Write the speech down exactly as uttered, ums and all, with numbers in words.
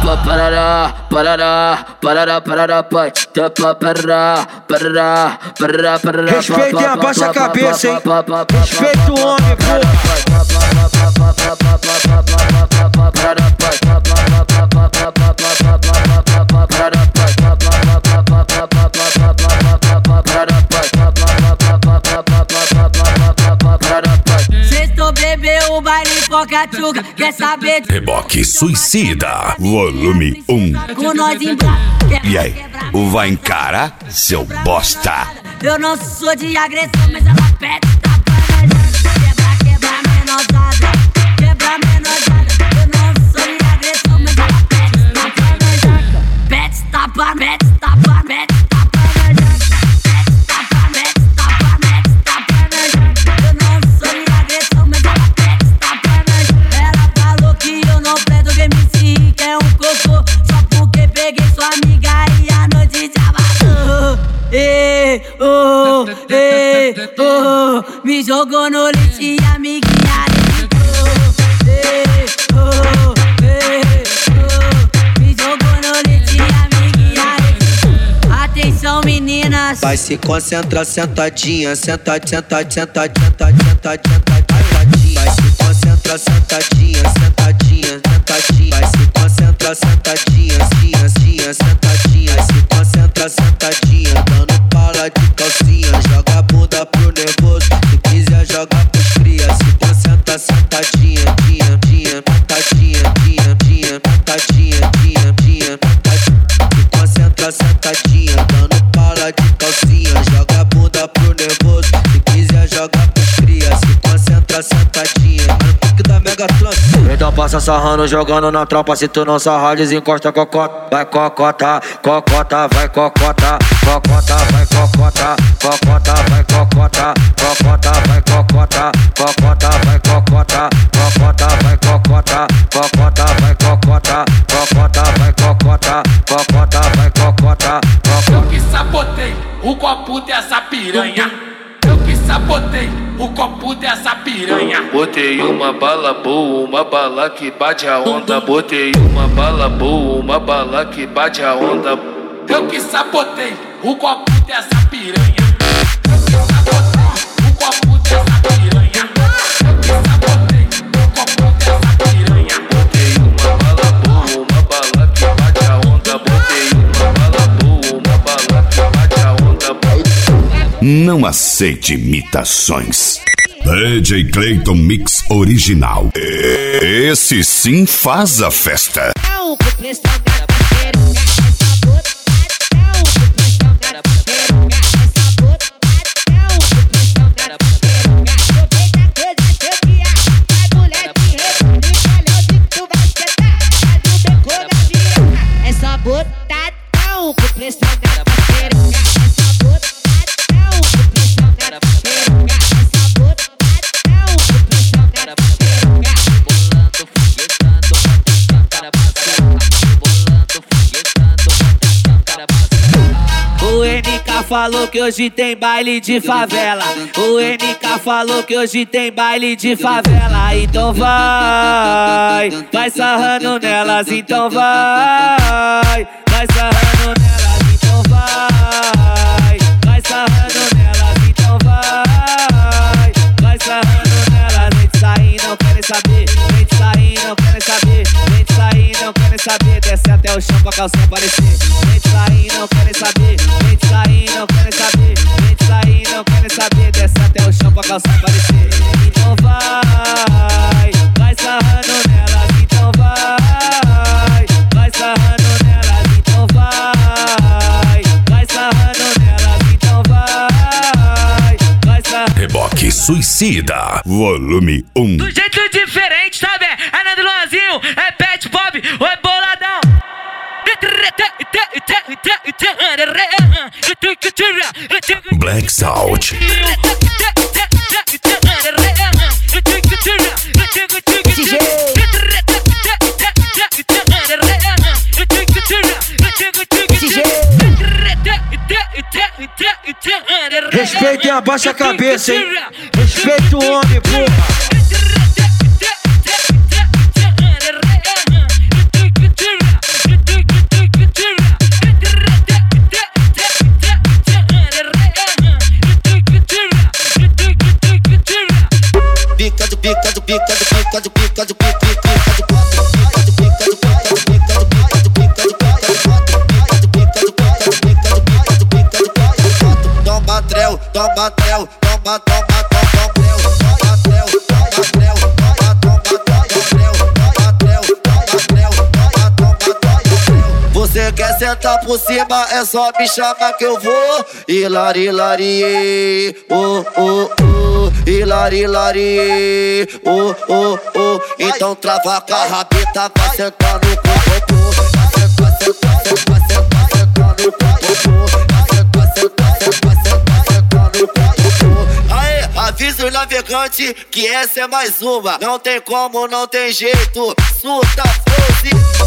Parará, parará, parará, parará, pode. Parará, parará, parará, parará. Respeitem, abaixa a cabeça, hein? Respeita o homem, porra. Sextou, bebeu o baile Pocatuca, quer saber de Reboque Suicida, volume um. com nós em braço. E aí, vai encarar, seu bosta? Eu não sou de agressão, mas ela pede tapa na gente. Quebra, quebra, menosada. Quebra, menosada. Eu não sou de agressão, mas ela pede tapa na gente. Pede tapa, mete tapa, mete tapa na gente. Pede tapa, mete tapa, mete tapa na gente. Eu não sou de agressão, mas ela pede tapa na gente. Ela falou que eu não presto de M C, que é um cocô. Só porque peguei sua amiga e a noite já vazou. Ei, oh, ei, oh, me jogou no lixo e a amiguinha levantou. Ei, oh, ei, oh, me jogou no lixo e a amiguinha levantou. Atenção, meninas. Vai se concentrar sentadinha, senta, senta, senta, senta, senta, sentadinha. Vai se concentrar sentadinha, sentadinha, sentadinha. Vai se concentrar sentadinha, cia, cia, sentadinha. Vai se concentrar sentadinha, dando pala de calcinha. Joga a bunda pro nervoso, se quiser joga pros cria. Se concentra sentadinha, dia, dia, sentadinha, dia, dia, sentadinha, dia, dia, sentadinha. Se concentra sentadinha, dando pala de calcinha. Joga a bunda pro nervoso, se quiser joga pros cria. Se concentra sentadinha, no pique da mega trans. Então passa sarrando, jogando na tropa. Se tu não sarrar, desencosta cocota. Vai cocota, cocota, vai cocota. Cocota, vai cocota. Cocota, vai cocota. Cocota, vai cocota. Cocota, vai cocota. Cocota, vai cocota. Cocota, vai cocota. Cocota, vai cocota. Cocota, vai cocota. Eu que sabotei o copo dessa piranha. Eu que sabotei o copo dessa piranha. Botei uma bala boa, uma bala que bate a onda. Botei uma bala boa, uma bala que bate a onda. Eu que sabotei o copo dessa piranha. Eu que sabotei o copo dessa piranha. Eu que sabotei o copo dessa piranha. Botei uma bala boa, uma bala que bate a onda. Botei uma bala boa, uma bala que bate a onda. Não aceite imitações. D J Clayton Mix Original. Esse sim faz a festa. Falou que hoje tem baile de favela. O N K falou que hoje tem baile de favela. Então vai, vai sarrando nelas. Então vai, vai sarrando nelas. Então vai, vai sarrando nelas. Então vai, vai sarrando nelas. Vem de sair, não querem saber. Vem de sair, não querem saber. Vem de sair, não querem saber. Desce até o chão pra calcinha aparecer. Vem de sair, não querem saber. Vem de sair, não querem saber. Vem de sair, não querem saber. Desce até o chão pra calcinha aparecer. Então vai, vai sarrando nelas. Então vai, vai sarrando nelas. Então vai, vai sarrando nelas. Então vai, vai sarrando. Reboque Suicida, volume um. Do jeito diferente, sabe? É Nando Luanzinho, é Pet Pop, oi boladão. Black Sound. Respeitem, abaixa a cabeça, hein? Respeita o homem, porra. toma trel, toma, toma, toma trel, toma trel, toma trel, toma, toma, toma trel, toma trel, toma trel, toma, toma, toma trel. Você quer sentar por cima, é só me chamar que eu vou. Hilari, hilari, oh, oh, oh. Hilari, hilari, oh, oh, oh. Então trava com a rabita, vai sentar no corpo. Vai sentar, sentar, sentar, sentar, sentar no corpo. Vai sentar, sentar, sentar, sentar, sentar no corpo. Aê, avisa o navegante que essa é mais uma. Não tem como, não tem jeito, surta, froze.